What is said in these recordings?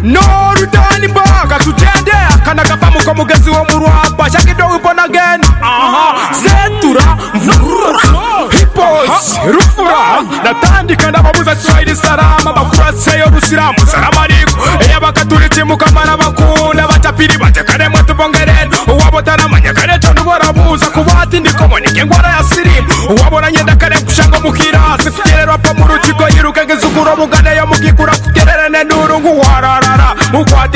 no return back atugende akana kava muko mugezi wo mu Rwanda shakido we born again setura hipos rufura natandika ndababuza Swahili salama bakuraseyo rusiramu salama aliko eyabakatuliki mukamara bakunda batapiri batekane mwetu bongereni uwabotana manyakane tondo barabuza kubati ndikomo nikengwara ya sirimu uwabona nyenda kare kushango mukirasi kugererwa pa mu rukiko yiruke ngizuguro mugane yo mugikura kugererene nurungu wararara mukwate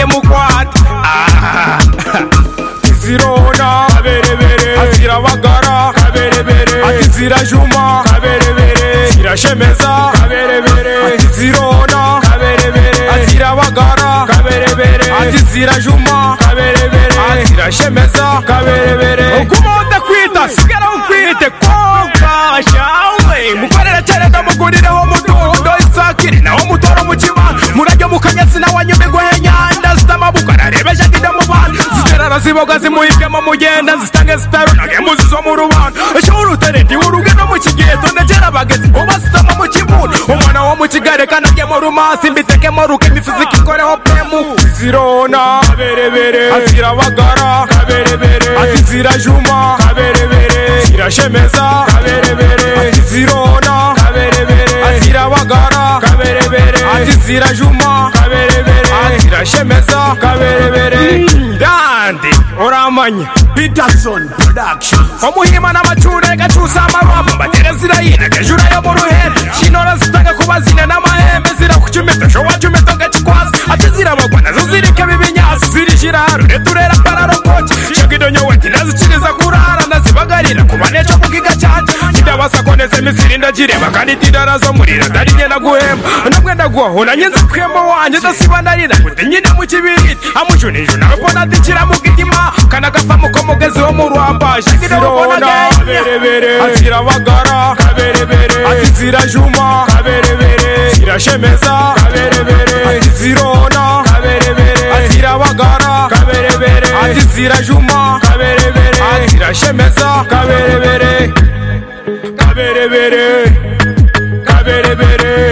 Zirona kaberebere azira bagara kaberebere azira juma kaberebere azira shemeza kaberebere Zirona kaberebere azira bagara kaberebere azira juma kaberebere azira shemeza kaberebere ukumonda kwita sigara ukwite konka shawe mukorera cyane ndamugurire ho mudundo isakiri naho mutoro mukima murajyo mukanyasi na wanyumigwe nyanda zitamabukara rebesha kidamu bandi ziterara ziboga zimuhigemo mugenda zitange zitaro nage muzizo mu rubanda eshuru teredi urugendo mu kigeto ndagera bagezi ubasitama mu kibuno umwana wo mu kigare kanage mu rumasi mbiteke mu ruke mifiziki koreho pemu Zirona kaberebere azira bagara kaberebere azira juma kaberebere azira shemeza kaberebere Zirona kaberebere azira bagara kaberebere azira juma kaberebere azira shemeza kaberebere Dandi oramanya Peterson Production omuhima n'amacunda gacusa amarwamba baterezira yina gajura yo mu ruhende kinora zitanga kubazina n'amahembe zira kucumeta sho wacumeta gakikwaza atizira bagwana zo zirike bibinyasi zirishira harure turera pararokoki shagidonyo wati naziciriza kurara nazibagarira kubaneca kukiga cyane kidabasa koneze misiri ndagireba kandi tidara zo murira darinye naguhemba namwe ndaguhona nyenza kwemba wanje dasiba narira kuti nyine mu kibiri amujunije nawe pona dikira mu gitima kana gafa muko mugezi wo mu Rwanda Zirona kaberebere azira bagara kaberebere azira juma kaberebere azira shemeza kaberebere Zirona kaberebere azira bagara kaberebere azira juma kaberebere azira shemeza kaberebere kaberebere kaberebere